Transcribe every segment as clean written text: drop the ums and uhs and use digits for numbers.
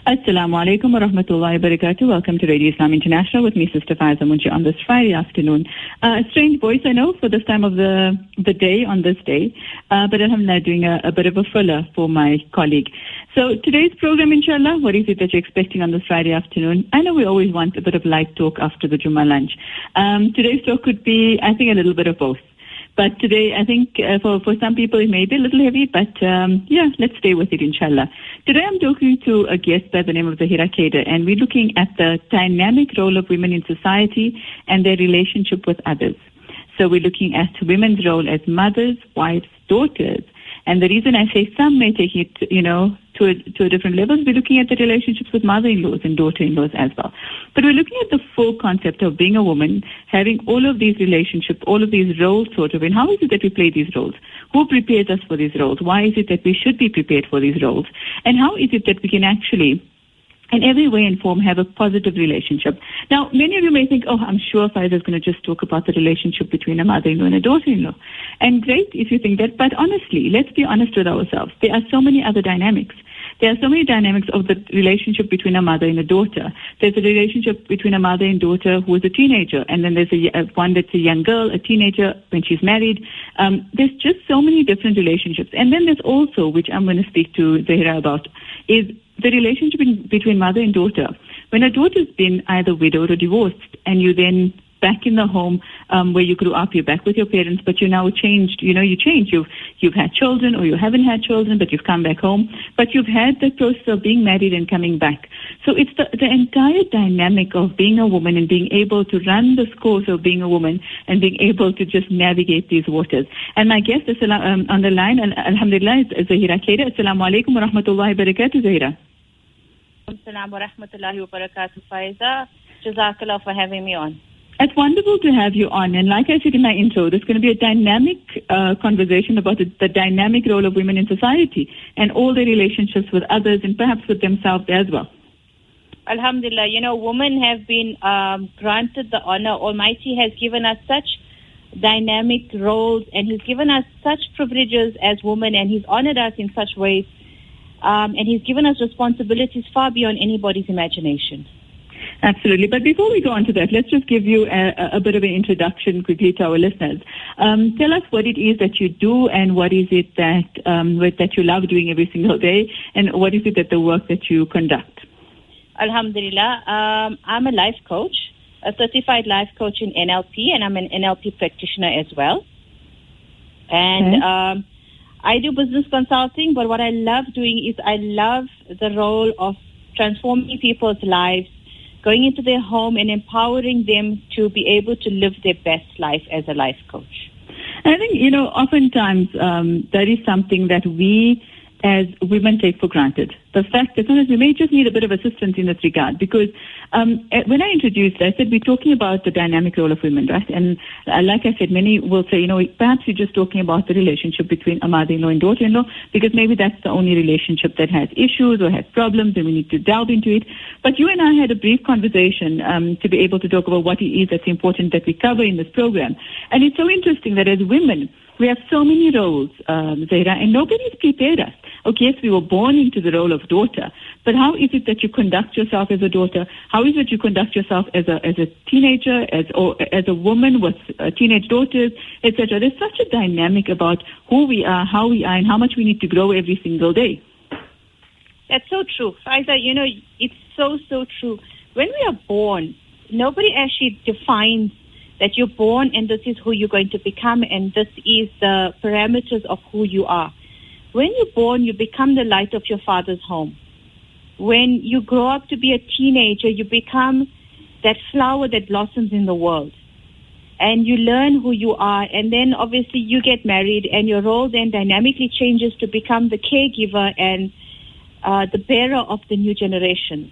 Assalamu alaikum wa rahmatullahi wa barakatuh. Welcome to Radio Islam International with me, Sister Faiza Munshi, on this Friday afternoon. A strange voice, I know, for this time of the day, on this day, but alhamdulillah, doing a bit of a filler for my colleague. So today's program, inshallah, what is it that you're expecting on this Friday afternoon? I know we always want a bit of light talk after the Jummah lunch. Today's talk could be, I think, a little bit of both. But today, I think for some people it may be a little heavy, but let's stay with it, inshallah. Today I'm talking to a guest by the name of Zahira Khader, and we're looking at the dynamic role of women in society and their relationship with others. So we're looking at women's role as mothers, wives, daughters. And the reason I say some may take it, to a different level, we're looking at the relationships with mother-in-laws and daughter-in-laws as well. But we're looking at the full concept of being a woman, having all of these relationships, all of these roles sort of, and how is it that we play these roles? Who prepares us for these roles? Why is it that we should be prepared for these roles? And how is it that we can actually, in every way and form, have a positive relationship? Now, many of you may think, I'm sure Faiza is going to just talk about the relationship between a mother-in-law and a daughter-in-law. And great if you think that, but honestly, let's be honest with ourselves. There are so many other dynamics. There are so many dynamics of the relationship between a mother and a daughter. There's a relationship between a mother and daughter who is a teenager, and then there's one that's a young girl, a teenager when she's married. There's just so many different relationships. And then there's also, which I'm going to speak to Zahira about, is the relationship between mother and daughter. When a daughter's been either widowed or divorced, and you then back in the home where you grew up, you're back with your parents, but you now changed, you change. You've had children or you haven't had children, but you've come back home. But you've had the process of being married and coming back. So it's the entire dynamic of being a woman and being able to run the course of being a woman and being able to just navigate these waters. And my guest is on the line, alhamdulillah, is Zahira Khader. Assalamu alaikum wa rahmatullahi wa barakatuh, Zahira. Assalamu wa rahmatullahi wa barakatuh, Faiza. Jazakallah for having me on. It's wonderful to have you on. And like I said in my intro, there's going to be a dynamic conversation about the dynamic role of women in society and all their relationships with others and perhaps with themselves as well. Alhamdulillah, women have been granted the honor. Almighty has given us such dynamic roles, and He's given us such privileges as women, and He's honored us in such ways. And He's given us responsibilities far beyond anybody's imagination. Absolutely. But before we go on to that, let's just give you a bit of an introduction quickly to our listeners. Tell us what it is that you do and what is it that you love doing every single day, and what is it that the work that you conduct? Alhamdulillah. I'm a life coach, a certified life coach in NLP, and I'm an NLP practitioner as well. And I do business consulting, but what I love doing is I love the role of transforming people's lives, going into their home and empowering them to be able to live their best life as a life coach. I think, oftentimes that is something that we as women take for granted. The fact that sometimes we may just need a bit of assistance in this regard, because when I introduced, I said we're talking about the dynamic role of women, right? And like I said, many will say, perhaps you're just talking about the relationship between a mother-in-law and daughter-in-law, because maybe that's the only relationship that has issues or has problems and we need to delve into it. But you and I had a brief conversation to be able to talk about what it is that's important that we cover in this program. And it's so interesting that as women, we have so many roles, Zahira, and nobody's prepared us. Okay, yes, we were born into the role of daughter, but how is it that you conduct yourself as a daughter? How is it you conduct yourself as a teenager, as a woman with teenage daughters, etc.? There's such a dynamic about who we are, how we are, and how much we need to grow every single day. That's so true. Faiza, it's so true. When we are born, nobody actually defines that you're born and this is who you're going to become and this is the parameters of who you are. When you're born, you become the light of your father's home. When you grow up to be a teenager, you become that flower that blossoms in the world. And you learn who you are, and then obviously you get married, and your role then dynamically changes to become the caregiver and the bearer of the new generation.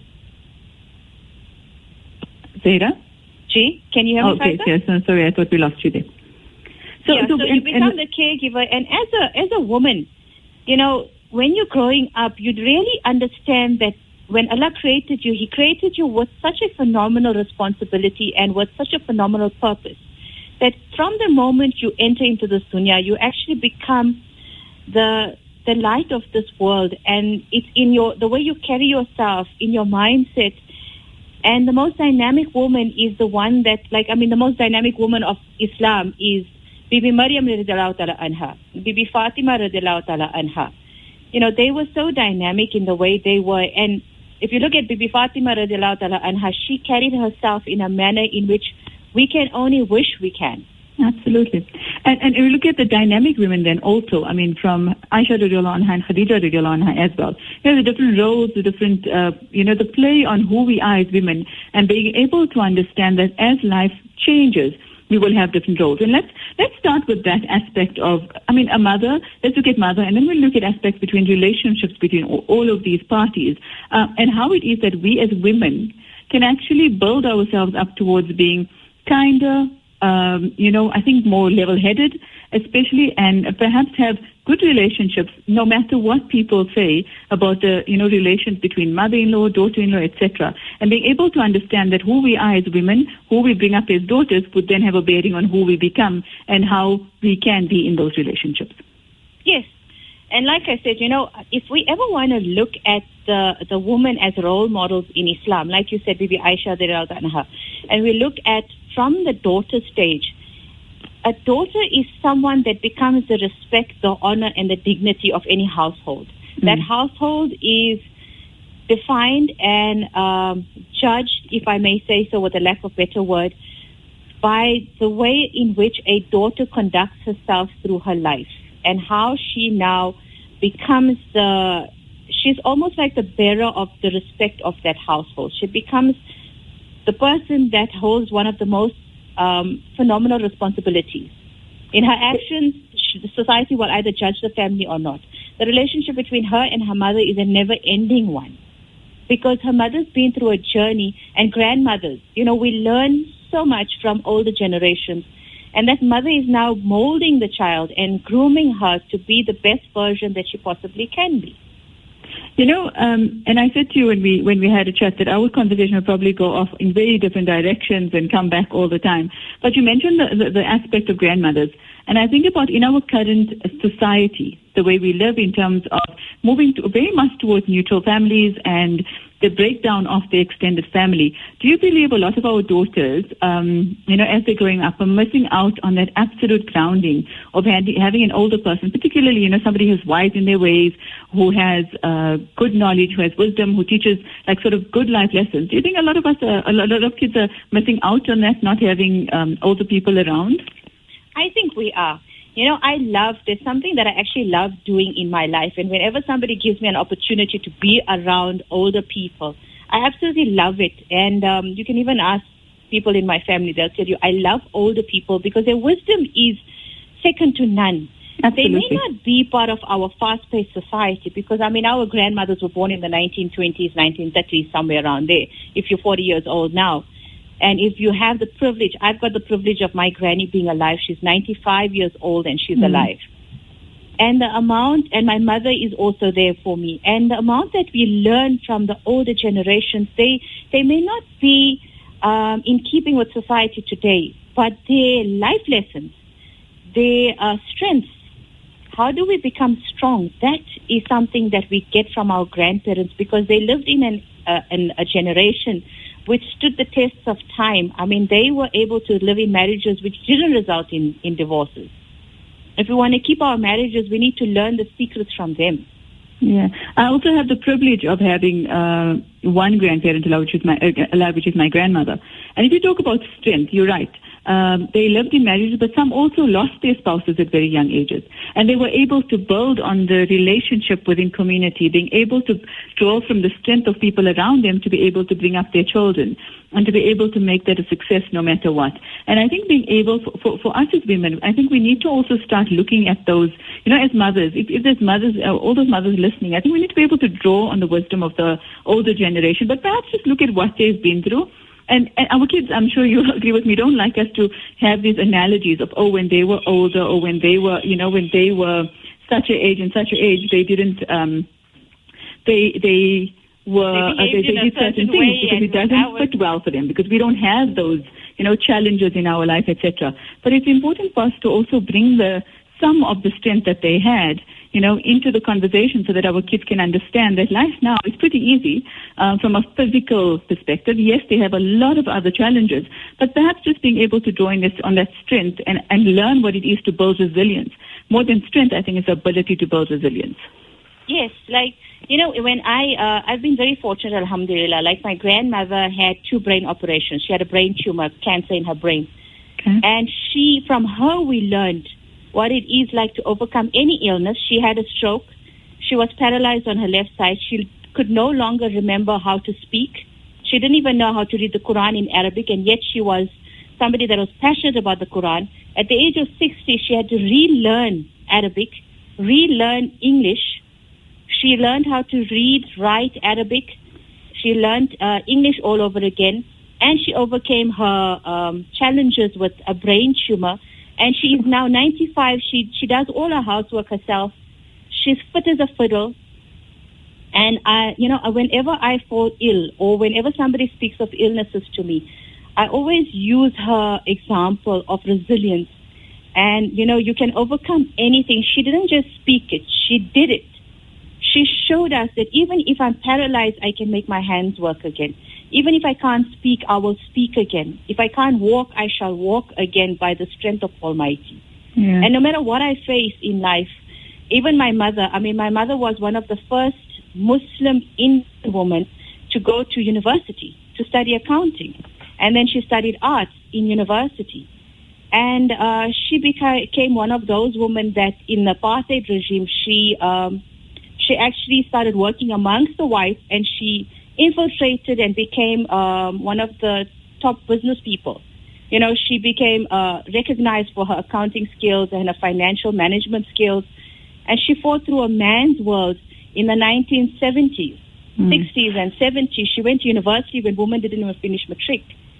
Zahira? Gee, can you hear me, okay, yes, I'm sorry, I thought we lost you there. So you become the caregiver, and as a woman, when you're growing up, you'd really understand that when Allah created you, He created you with such a phenomenal responsibility and with such a phenomenal purpose that from the moment you enter into this dunya, you actually become the the light of this world, and it's in the way you carry yourself, in your mindset. And the most dynamic woman is the one that, the most dynamic woman of Islam is Bibi Maryam radiallahu ta'ala anha, Bibi Fatima radiallahu ta'ala anha. They were so dynamic in the way they were. And if you look at Bibi Fatima radiallahu ta'ala anha, she carried herself in a manner in which we can only wish we can. Absolutely. And if you look at the dynamic women then also, from Aisha radiallahu anha and Khadija radiallahu anha as well. The different roles, the different, the play on who we are as women, and being able to understand that as life changes, we will have different roles. And let's start with that aspect of, a mother. Let's look at mother, and then we'll look at aspects between relationships between all of these parties, and how it is that we as women can actually build ourselves up towards being kinder, I think more level-headed, especially, and perhaps have good relationships, no matter what people say about the, relations between mother-in-law, daughter-in-law, etc. And being able to understand that who we are as women, who we bring up as daughters, would then have a bearing on who we become and how we can be in those relationships. Yes. And like I said, if we ever want to look at the woman as role models in Islam, like you said, Bibi Aisha radiallahu anha, and we look at from the daughter stage, a daughter is someone that becomes the respect, the honor, and the dignity of any household. Mm-hmm. That household is defined and judged, if I may say so, with a lack of better word, by the way in which a daughter conducts herself through her life and how she now becomes she's almost like the bearer of the respect of that household. She becomes the person that holds one of the most phenomenal responsibilities. In her actions, the society will either judge the family or not. The relationship between her and her mother is a never-ending one because her mother's been through a journey, and grandmothers, we learn so much from older generations, and that mother is now molding the child and grooming her to be the best version that she possibly can be. And I said to you when we had a chat that our conversation will probably go off in very different directions and come back all the time. But you mentioned the aspect of grandmothers. And I think about in our current society, the way we live in terms of moving very much towards neutral families and the breakdown of the extended family. Do you believe a lot of our daughters, as they're growing up, are missing out on that absolute grounding of having an older person, particularly, somebody who's wise in their ways, who has good knowledge, who has wisdom, who teaches sort of good life lessons? Do you think a lot of kids are missing out on that, not having older people around? I think we are. There's something that I actually love doing in my life. And whenever somebody gives me an opportunity to be around older people, I absolutely love it. And you can even ask people in my family, they'll tell you, I love older people because their wisdom is second to none. Absolutely. They may not be part of our fast-paced society because, our grandmothers were born in the 1920s, 1930s, somewhere around there, if you're 40 years old now. And if you have the privilege, I've got the privilege of my granny being alive. She's 95 years old and she's alive. And the amount, and my mother is also there for me. And the amount that we learn from the older generations, they may not be in keeping with society today, but their life lessons, their strengths, how do we become strong? That is something that we get from our grandparents because they lived in a generation which stood the tests of time. They were able to live in marriages which didn't result in divorces. If we want to keep our marriages, we need to learn the secrets from them. Yeah. I also have the privilege of having one grandparent alive, which is my grandmother. And if you talk about strength, you're right. They lived in marriages, but some also lost their spouses at very young ages. And they were able to build on the relationship within community, being able to draw from the strength of people around them to be able to bring up their children and to be able to make that a success no matter what. And I think being able, for us as women, I think we need to also start looking at those, as mothers, if there's mothers, all those mothers listening, I think we need to be able to draw on the wisdom of the older generation, but perhaps just look at what they've been through. And our kids, I'm sure you'll agree with me, don't like us to have these analogies of, when they were older or when they were, when they were such an age and such an age, they didn't, they did certain things because it doesn't fit well for them because we don't have those, challenges in our life, etc. But it's important for us to also bring some of the strength that they had, into the conversation so that our kids can understand that life now is pretty easy from a physical perspective. Yes, they have a lot of other challenges, but perhaps just being able to join this on that strength and learn what it is to build resilience. More than strength, I think, is the ability to build resilience. Yes, when I've been very fortunate, alhamdulillah. Like my grandmother had 2 brain operations. She had a brain tumor, cancer in her brain. Okay. And from her we learned what it is like to overcome any illness. She had a stroke. She was paralyzed on her left side. She could no longer remember how to speak. She didn't even know how to read the Quran in Arabic, and yet she was somebody that was passionate about the Quran. At the age of 60, she had to relearn Arabic, relearn English. She learned how to read, write Arabic. She learned English all over again. And she overcame her challenges with a brain tumor. And she is now 95. She does all her housework herself. She's fit as a fiddle. And whenever I fall ill or whenever somebody speaks of illnesses to me, I always use her example of resilience. And, you can overcome anything. She didn't just speak it. She did it. She showed us that even if I'm paralyzed, I can make my hands work again. Even if I can't speak, I will speak again. If I can't walk, I shall walk again by the strength of Almighty. Yeah. And no matter what I face in life, even my mother was one of the first Muslim Indian women to go to university to study accounting. And then she studied arts in university. And she became one of those women that in the apartheid regime, she actually started working amongst the whites, and she infiltrated and became one of the top business people. She became recognized for her accounting skills and her financial management skills. And she fought through a man's world in the 1970s, 60s and 70s. She went to university when women didn't even finish matric.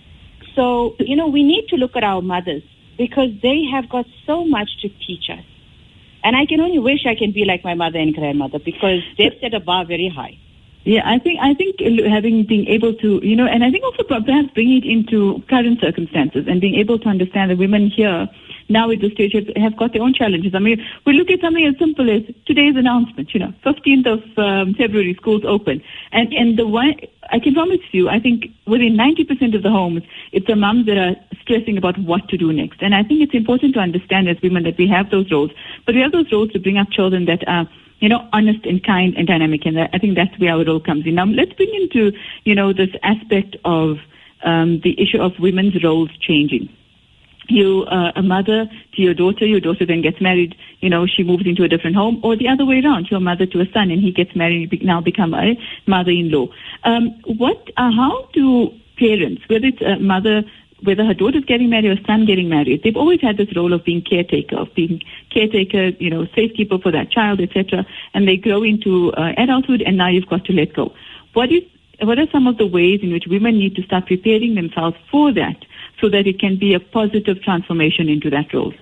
So, we need to look at our mothers because they have got so much to teach us. And I can only wish I can be like my mother and grandmother because they've set a bar very high. Yeah, I think being able to, and I think also perhaps bringing it into current circumstances and being able to understand that women here now at this stage have got their own challenges. I mean, we look at something as simple as today's announcement, 15th of February, schools open. And the one, I can promise you, I think within 90% of the homes, it's the moms that are stressing about what to do next. And I think it's important to understand as women that we have those roles, but we have those roles to bring up children that are honest and kind and dynamic. And I think that's where our role comes in. Now, let's bring into, this aspect of the issue of women's roles changing. You a mother to your daughter then gets married, she moves into a different home, or the other way around, you're a mother to a son and he gets married, now become a mother-in-law. How do parents, whether it's a mother, whether her daughter's getting married or son getting married, they've always had this role of being caretaker, safekeeper for that child, etc. And they grow into adulthood, and now you've got to let go. What are some of the ways in which women need to start preparing themselves for that, so that it can be a positive transformation into that role?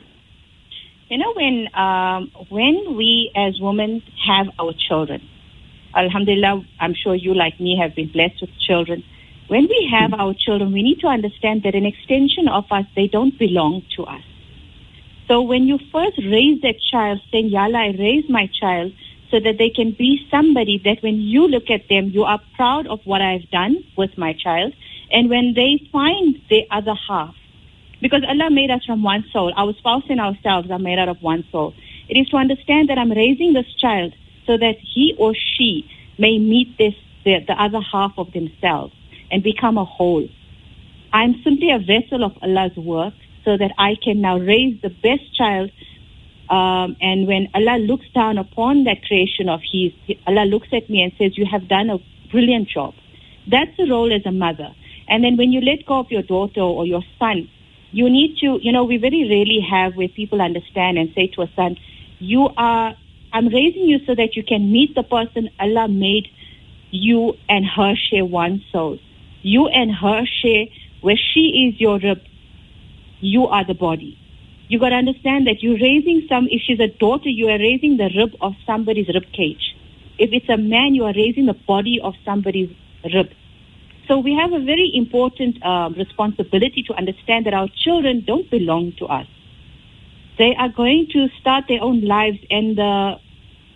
When we as women have our children, alhamdulillah, I'm sure you like me have been blessed with children. When we have our children, we need to understand that an extension of us, they don't belong to us. So when you first raise that child, saying, Ya Allah, I raise my child so that they can be somebody that when you look at them, you are proud of what I've done with my child. And when they find the other half, because Allah made us from one soul, our spouse and ourselves are made out of one soul. It is to understand that I'm raising this child so that he or she may meet the other half of themselves and become a whole. I'm simply a vessel of Allah's work so that I can now raise the best child. And when Allah looks down upon that creation of His, Allah looks at me and says, you have done a brilliant job. That's the role as a mother. And then when you let go of your daughter or your son, you need to, we very rarely have where people understand and say to a son, I'm raising you so that you can meet the person Allah made you and her share one soul. You and her share, where she is your rib, you are the body. You got to understand that you're raising if she's a daughter, you are raising the rib of somebody's rib cage. If it's a man, you are raising the body of somebody's rib. So we have a very important responsibility to understand that our children don't belong to us. They are going to start their own lives, and the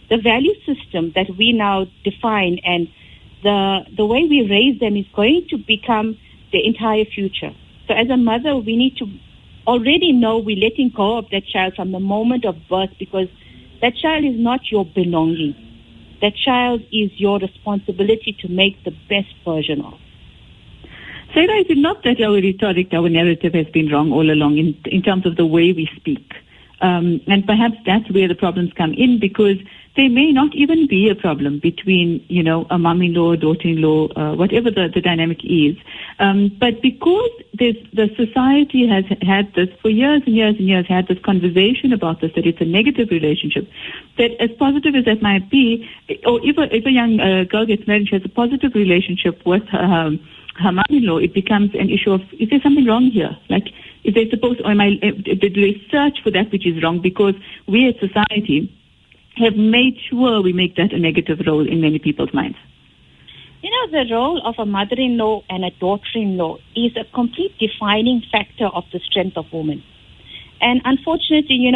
the value system that we now define and the way we raise them is going to become the entire future. So as a mother, we need to already know we're letting go of that child from the moment of birth, because that child is not your belonging. That child is your responsibility to make the best version of. Sarah, is it not that our rhetoric, our narrative has been wrong all along in terms of the way we speak? And perhaps that's where the problems come in, because there may not even be a problem between, a mom-in-law, daughter-in-law, whatever the dynamic is. But because the society has had this for years and years and years, had this conversation about this, that it's a negative relationship, that as positive as that might be, or if a young girl gets married, she has a positive relationship with her mom-in-law, it becomes an issue of, is there something wrong here? Like, is they supposed, or do they search for that which is wrong? Because we as society have made sure we make that a negative role in many people's minds. The role of a mother-in-law and a daughter-in-law is a complete defining factor of the strength of women. And unfortunately,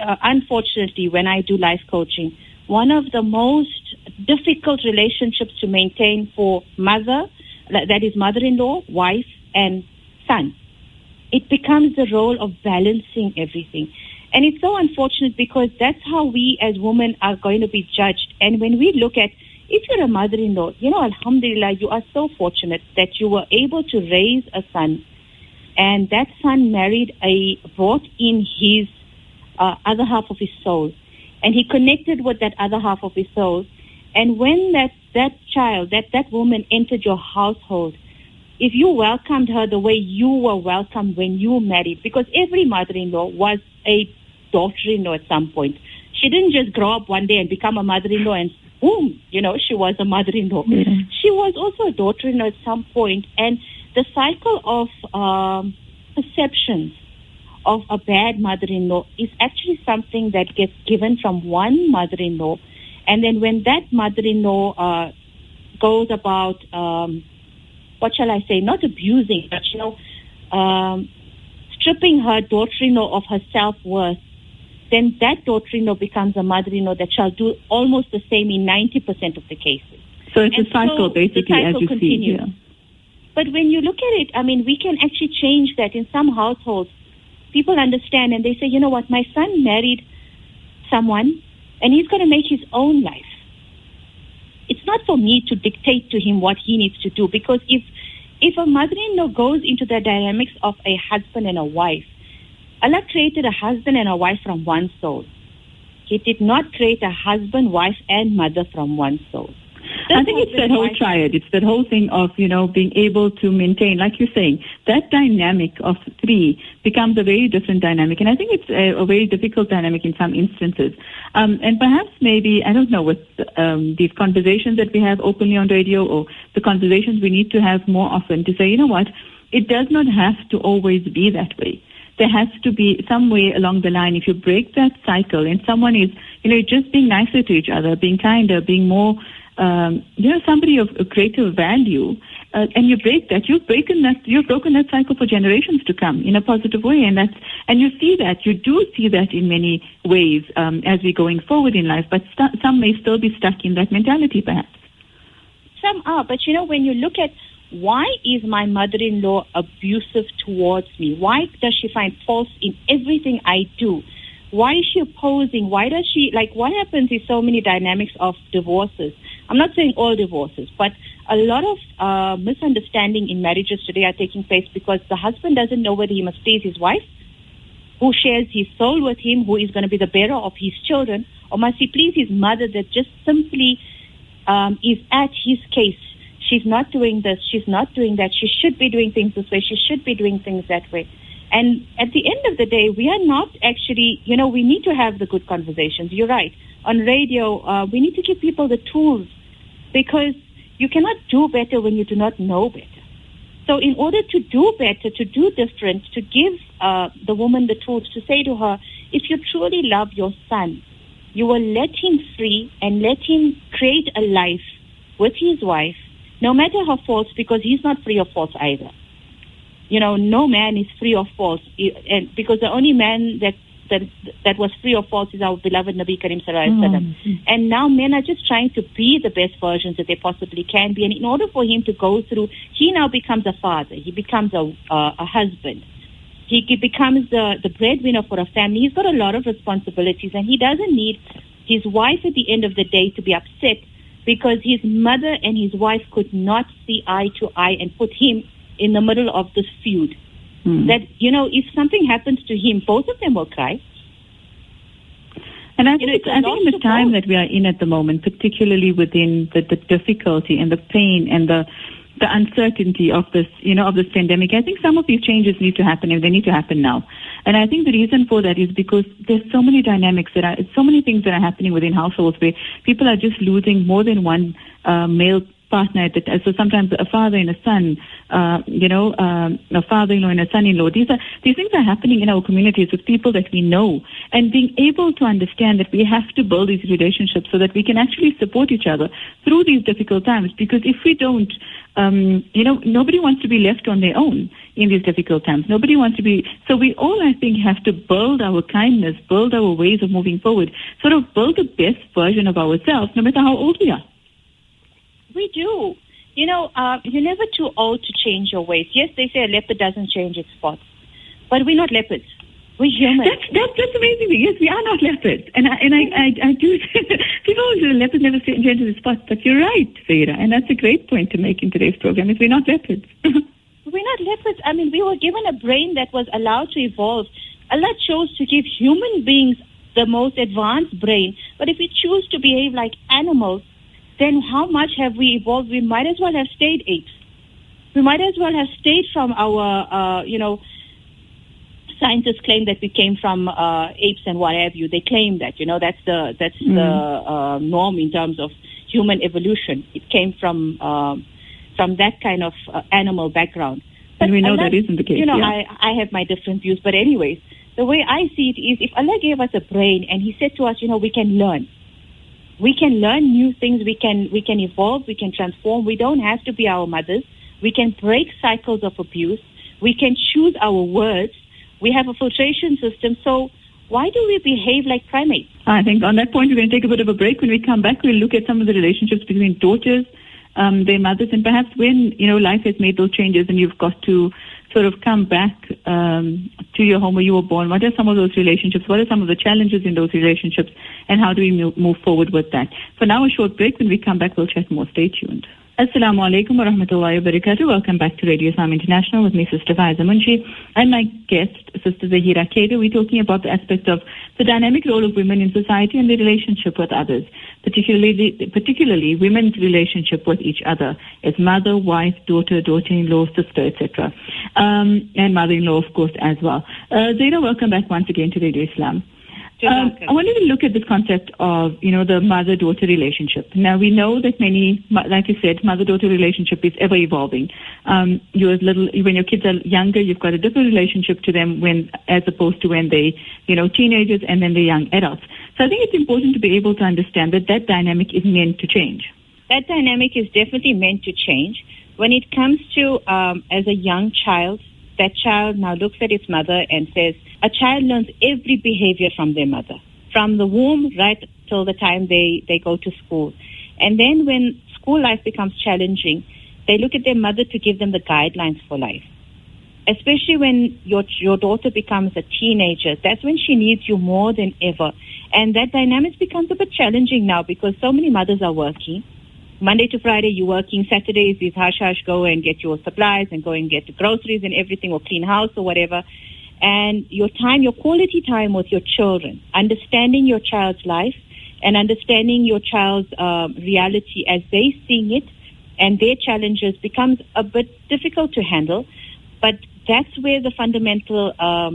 when I do life coaching, one of the most difficult relationships to maintain for mother, that is mother-in-law, wife, and son, it becomes the role of balancing everything. And it's so unfortunate because that's how we as women are going to be judged. And when we look at, if you're a mother-in-law, alhamdulillah, you are so fortunate that you were able to raise a son, and that son brought in his other half of his soul, and he connected with that other half of his soul. And when that child, that woman entered your household, if you welcomed her the way you were welcomed when you married, because every mother-in-law was a daughter-in-law at some point. She didn't just grow up one day and become a mother-in-law and boom, she was a mother-in-law. Mm-hmm. She was also a daughter-in-law at some point. And the cycle of perceptions of a bad mother-in-law is actually something that gets given from one mother-in-law. And then when that mother-in-law goes about, what shall I say, not abusing, but, stripping her daughter-in-law of her self-worth, then that daughter-in-law becomes a mother-in-law that shall do almost the same in 90% of the cases. So it's a cycle, basically, as you continues. See. Yeah. But when you look at it, we can actually change that. In some households, people understand and they say, you know what, my son married someone and he's going to make his own life. It's not for me to dictate to him what he needs to do, because if a mother-in-law goes into the dynamics of a husband and a wife, Allah created a husband and a wife from one soul. He did not create a husband, wife, and mother from one soul. I think it's that whole triad. It's that whole thing of, being able to maintain, like you're saying, that dynamic of three becomes a very different dynamic. And I think it's a very difficult dynamic in some instances. And perhaps maybe, I don't know, with these conversations that we have openly on radio, or the conversations we need to have more often, to say, you know what, it does not have to always be that way. There has to be some way along the line, if you break that cycle and someone is, just being nicer to each other, being kinder, being more, somebody of greater value, and you break that, you've broken that cycle for generations to come in a positive way, and you do see that in many ways as we're going forward in life. But some may still be stuck in that mentality, perhaps. Some are, but when you look at why is my mother-in-law abusive towards me? Why does she find fault in everything I do? Why is she opposing? Why does she, what happens is so many dynamics of divorces. I'm not saying all divorces, but a lot of misunderstanding in marriages today are taking place because the husband doesn't know whether he must please his wife, who shares his soul with him, who is going to be the bearer of his children, or must he please his mother that just simply is at his case. She's not doing this, she's not doing that, she should be doing things this way, she should be doing things that way. And at the end of the day, we are not actually, we need to have the good conversations. You're right. On radio, we need to give people the tools, because you cannot do better when you do not know better. So in order to do better, to do different, to give the woman the tools, to say to her, if you truly love your son, you will let him free and let him create a life with his wife, no matter her faults, because he's not free of faults either. No man is free of faults, and because the only man that that was free of faults is our beloved Nabi Karim Sallallahu Alaihi Wasallam. And now men are just trying to be the best versions that they possibly can be. And in order for him to go through, he now becomes a father. He becomes a husband. He becomes the breadwinner for a family. He's got a lot of responsibilities, and he doesn't need his wife at the end of the day to be upset because his mother and his wife could not see eye to eye and put him in the middle of this feud. That, if something happens to him, both of them will cry. And I think in the time that we are in at the moment, particularly within the difficulty and the pain and the uncertainty of this, of this pandemic, I think some of these changes need to happen, and they need to happen now. And I think the reason for that is because there's so many dynamics so many things that are happening within households where people are just losing more than one male partner. So sometimes a father and a son, a father-in-law and a son-in-law. These things are happening in our communities with people that we know, and being able to understand that we have to build these relationships so that we can actually support each other through these difficult times. Because if we don't, nobody wants to be left on their own in these difficult times. Nobody wants to be. So we all, I think, have to build our kindness, build our ways of moving forward, sort of build the best version of ourselves, no matter how old we are. We do. You're never too old to change your ways. Yes, they say a leopard doesn't change its spots, but we're not leopards. We're humans. That's amazing. Yes, we are not leopards, and I do. People always say leopards never change its spots, but you're right, Zaira, and that's a great point to make in today's program. Is we're not leopards. We're not leopards. I mean, we were given a brain that was allowed to evolve. Allah chose to give human beings the most advanced brain, but if we choose to behave like animals, then how much have we evolved? We might as well have stayed apes. We might as well have stayed from our, scientists claim that we came from apes and what have you. They claim that, that's the norm in terms of human evolution. It came from that kind of animal background. But and we know that isn't the case. I have my different views. But anyways, the way I see it is if Allah gave us a brain and He said to us, we can learn. We can learn new things. We can evolve. We can transform. We don't have to be our mothers. We can break cycles of abuse. We can choose our words. We have a filtration system. So why do we behave like primates? I think on that point, we're going to take a bit of a break. When we come back, we'll look at some of the relationships between daughters, their mothers, and perhaps when, life has made those changes and you've got to sort of come back to your home where you were born. What are some of those relationships? What are some of the challenges in those relationships? And how do we move forward with that? For now, a short break. When we come back, we'll chat more. Stay tuned. Assalamu alaikum wa rahmatullahi wa barakatuh. Welcome back to Radio Islam International with me, Sister Faiza Munshi, and my guest, Sister Zahira Kader. We're talking about the aspect of the dynamic role of women in society and the relationship with others, particularly women's relationship with each other as mother, wife, daughter, daughter-in-law, sister, etc. And mother-in-law, of course, as well. Zahira, welcome back once again to Radio Islam. I wanted to look at this concept of, the mother-daughter relationship. Now, we know that many, like you said, mother-daughter relationship is ever evolving. When your kids are younger, you've got a different relationship to them as opposed to when they, teenagers and then the young adults. So I think it's important to be able to understand that dynamic is meant to change. That dynamic is definitely meant to change. When it comes to, as a young child, that child now looks at its mother and says, a child learns every behavior from their mother, from the womb right till the time they go to school. And then when school life becomes challenging, they look at their mother to give them the guidelines for life. Especially when your daughter becomes a teenager, that's when she needs you more than ever. And that dynamic becomes a bit challenging now because so many mothers are working. Monday to Friday, you're working. Saturdays is hush, go and get your supplies and go and get the groceries and everything or clean house or whatever. And your quality time with your children, understanding your child's life and understanding your child's reality as they see it and their challenges becomes a bit difficult to handle. But that's where the fundamental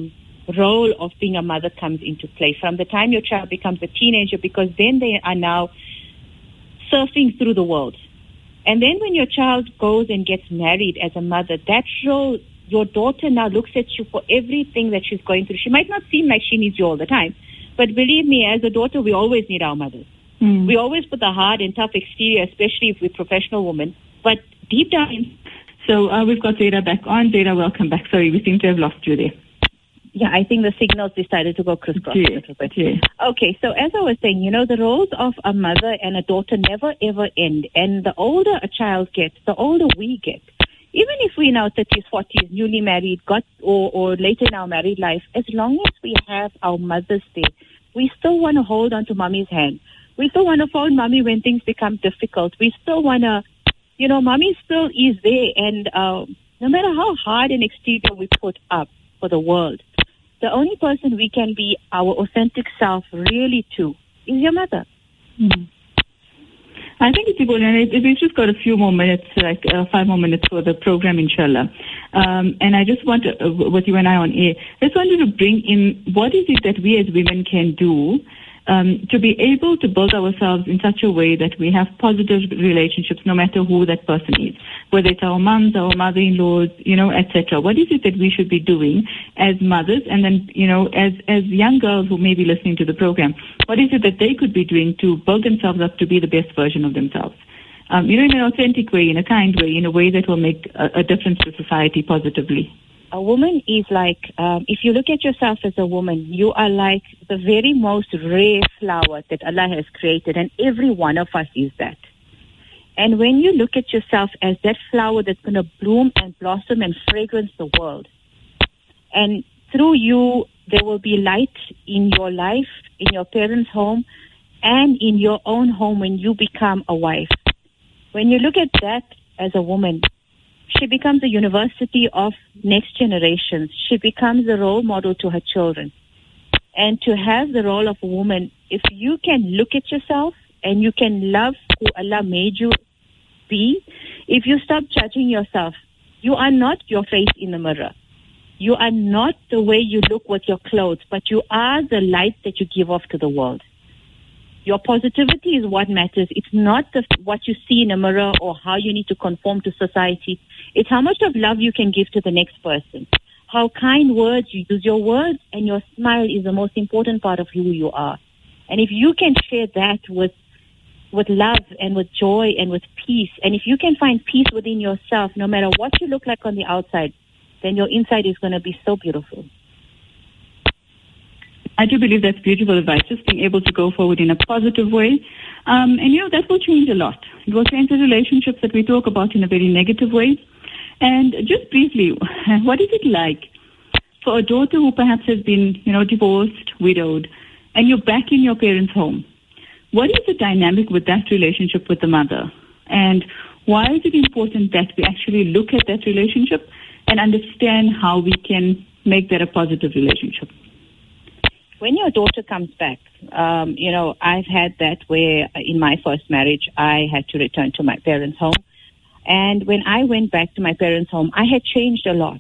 role of being a mother comes into play from the time your child becomes a teenager, because then they are now surfing through the world. And then when your child goes and gets married as a mother, that role, your daughter now looks at you for everything that she's going through. She might not seem like she needs you all the time, but believe me, as a daughter, we always need our mothers. We always put the hard and tough exterior, especially if we're professional women, but deep down. So we've got Zaira back on. Zaira, welcome back. Sorry, we seem to have lost you there. Yeah, I think the signals decided to go crisscross a little bit. Yeah. Okay, so as I was saying, the roles of a mother and a daughter never ever end. And the older a child gets, the older we get. Even if we're in our 30s, 40s, newly married, or later in our married life, as long as we have our mothers there, we still want to hold on to mommy's hand. We still want to phone mommy when things become difficult. We still want to, mommy still is there. And no matter how hard an exterior we put up for the world, the only person we can be our authentic self really to is your mother. Mm-hmm. I think it's important. We've just got a few more minutes, like 5 more minutes for the program, inshallah. And I just want to, with you and I on air, I just wanted to bring in what is it that we as women can do to be able to build ourselves in such a way that we have positive relationships no matter who that person is, whether it's our moms, our mother-in-laws, etc. What is it that we should be doing as mothers, and then, as young girls who may be listening to the program, what is it that they could be doing to build themselves up to be the best version of themselves? In an authentic way, in a kind way, in a way that will make a difference to society positively. A woman is like, if you look at yourself as a woman, you are like the very most rare flower that Allah has created, and every one of us is that. And when you look at yourself as that flower that's going to bloom and blossom and fragrance the world, and through you, there will be light in your life, in your parents' home, and in your own home when you become a wife. When you look at that as a woman, she becomes a university of next generations. She becomes a role model to her children. And to have the role of a woman, if you can look at yourself and you can love who Allah made you be, if you stop judging yourself, you are not your face in the mirror. You are not the way you look with your clothes, but you are the light that you give off to the world. Your positivity is what matters. It's not what you see in a mirror or how you need to conform to society. It's how much of love you can give to the next person. How kind words you use. Your words and your smile is the most important part of who you are. And if you can share that with love and with joy and with peace, and if you can find peace within yourself, no matter what you look like on the outside, then your inside is going to be so beautiful. I do believe that's beautiful advice, just being able to go forward in a positive way. And that will change a lot. It will change the relationships that we talk about in a very negative way. And just briefly, what is it like for a daughter who perhaps has been, divorced, widowed, and you're back in your parents' home? What is the dynamic with that relationship with the mother? And why is it important that we actually look at that relationship and understand how we can make that a positive relationship? When your daughter comes back, I've had that where in my first marriage, I had to return to my parents' home. And when I went back to my parents' home, I had changed a lot.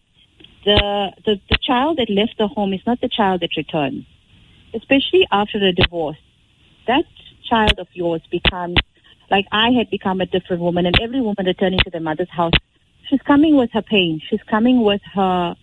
The child that left the home is not the child that returns, especially after a divorce. That child of yours becomes, like I had become a different woman, and every woman returning to their mother's house, she's coming with her pain. She's coming with her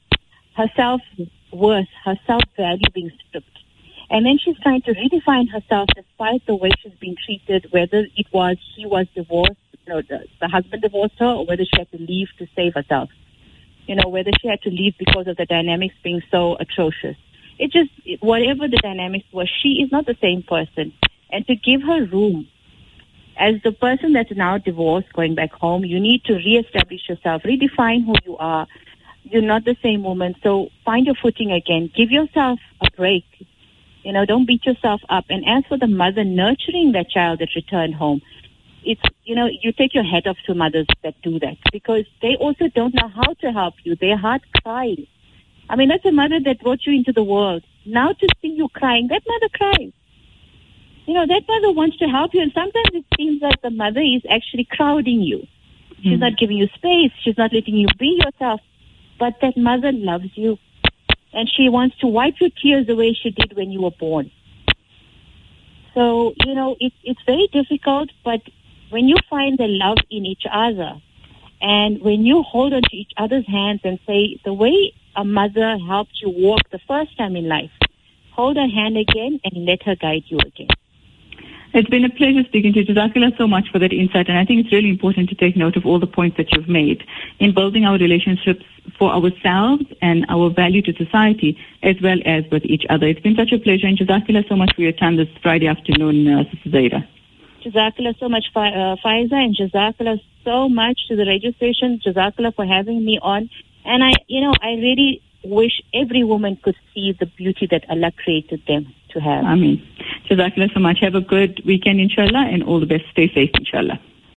self-worth, her self-value being stripped. And then she's trying to redefine herself despite the way she's been treated, whether she was divorced, the husband divorced her, or whether she had to leave to save herself. Whether she had to leave because of the dynamics being so atrocious. Whatever the dynamics were, she is not the same person. And to give her room, as the person that's now divorced, going back home, you need to reestablish yourself, redefine who you are. You're not the same woman, so find your footing again. Give yourself a break. Don't beat yourself up. And as for the mother nurturing that child that returned home, it's, you take your hat off to mothers that do that, because they also don't know how to help you. Their heart cries. I mean, that's a mother that brought you into the world. Now to see you crying, that mother cries. That mother wants to help you, and sometimes it seems like the mother is actually crowding you. She's not giving you space. She's not letting you be yourself. But that mother loves you, and she wants to wipe your tears the way she did when you were born. So, it's very difficult, but when you find the love in each other, and when you hold on to each other's hands and say, the way a mother helped you walk the first time in life, hold her hand again and let her guide you again. It's been a pleasure speaking to you. Jazakallah so much for that insight. And I think it's really important to take note of all the points that you've made in building our relationships for ourselves and our value to society, as well as with each other. It's been such a pleasure, and Jazakallah so much for your time this Friday afternoon, Sister Zaida. Jazakallah so much, Faiza, and Jazakallah so much to the radio station. Jazakallah for having me on. And I really wish every woman could see the beauty that Allah created them to have. Ameen. Jazakallah so much. Have a good weekend, inshallah, and all the best. Stay safe, inshallah.